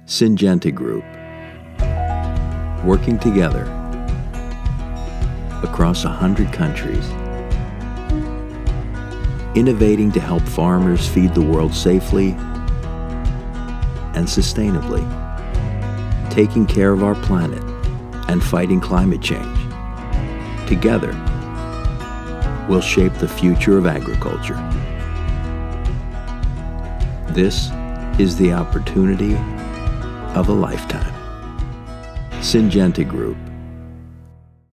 Syngenta Group, working together across 100 countries, innovating to help farmers feed the world safely and sustainably, taking care of our planet and fighting climate change. Together, we'll shape the future of agriculture. This is the opportunity of a lifetime. Syngenta Group.